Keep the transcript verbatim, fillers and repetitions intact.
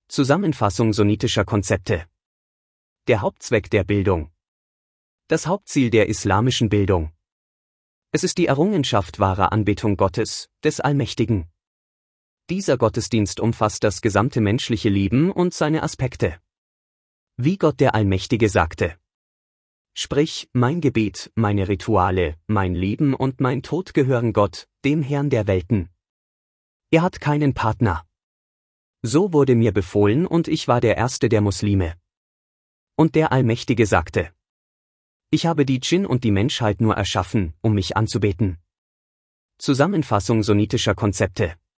Zusammenfassung sunnitischer Konzepte. Der Hauptzweck der Bildung. Das Hauptziel der islamischen Bildung. Es ist die Errungenschaft wahrer Anbetung Gottes, des Allmächtigen. Dieser Gottesdienst umfasst das gesamte menschliche Leben und seine Aspekte. Wie Gott der Allmächtige sagte: Sprich, mein Gebet, meine Rituale, mein Leben und mein Tod gehören Gott, dem Herrn der Welten. Er hat keinen Partner. So wurde mir befohlen und ich war der Erste der Muslime. Und der Allmächtige sagte: Ich habe die Dschinn und die Menschheit nur erschaffen, um mich anzubeten. Zusammenfassung sunnitischer Konzepte.